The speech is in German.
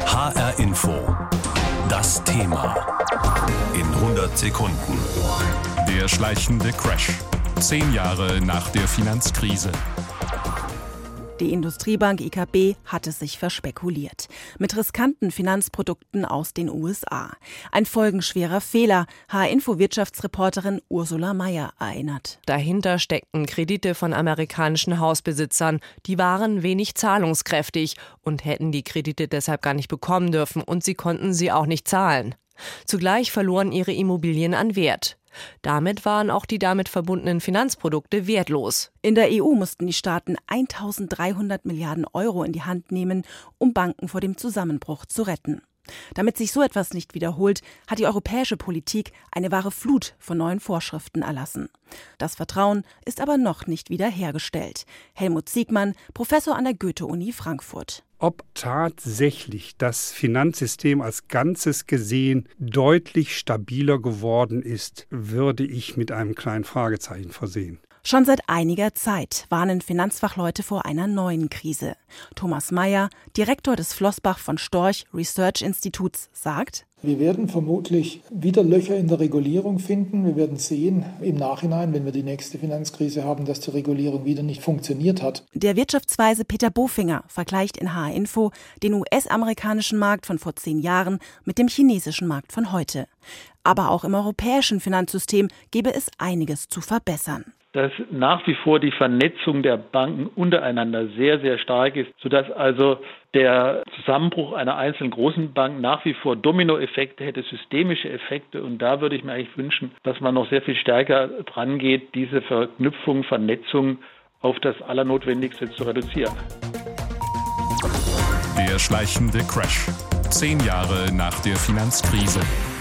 HR Info. Das Thema. In 100 Sekunden. Der schleichende Crash. 10 Jahre nach der Finanzkrise. Die Industriebank IKB hat es sich verspekuliert. Mit riskanten Finanzprodukten aus den USA. Ein folgenschwerer Fehler, HR-Info-Wirtschaftsreporterin Ursula Mayer erinnert. Dahinter steckten Kredite von amerikanischen Hausbesitzern. Die waren wenig zahlungskräftig und hätten die Kredite deshalb gar nicht bekommen dürfen und sie konnten sie auch nicht zahlen. Zugleich verloren ihre Immobilien an Wert. Damit waren auch die damit verbundenen Finanzprodukte wertlos. In der EU mussten die Staaten 1.300 Milliarden Euro in die Hand nehmen, um Banken vor dem Zusammenbruch zu retten. Damit sich so etwas nicht wiederholt, hat die europäische Politik eine wahre Flut von neuen Vorschriften erlassen. Das Vertrauen ist aber noch nicht wiederhergestellt. Helmut Siegmann, Professor an der Goethe-Uni Frankfurt. Ob tatsächlich das Finanzsystem als Ganzes gesehen deutlich stabiler geworden ist, würde ich mit einem kleinen Fragezeichen versehen. Schon seit einiger Zeit warnen Finanzfachleute vor einer neuen Krise. Thomas Mayer, Direktor des Flossbach von Storch Research Instituts, sagt: Wir werden vermutlich wieder Löcher in der Regulierung finden. Wir werden sehen im Nachhinein, wenn wir die nächste Finanzkrise haben, dass die Regulierung wieder nicht funktioniert hat. Der Wirtschaftsweise Peter Bofinger vergleicht in HR Info den US-amerikanischen Markt von vor 10 Jahren mit dem chinesischen Markt von heute. Aber auch im europäischen Finanzsystem gäbe es einiges zu verbessern. Dass nach wie vor die Vernetzung der Banken untereinander sehr, sehr stark ist, sodass also der Zusammenbruch einer einzelnen großen Bank nach wie vor Dominoeffekte hätte, systemische Effekte. Und da würde ich mir eigentlich wünschen, dass man noch sehr viel stärker dran geht, diese Verknüpfung, Vernetzung auf das Allernotwendigste zu reduzieren. Der schleichende Crash. 10 Jahre nach der Finanzkrise.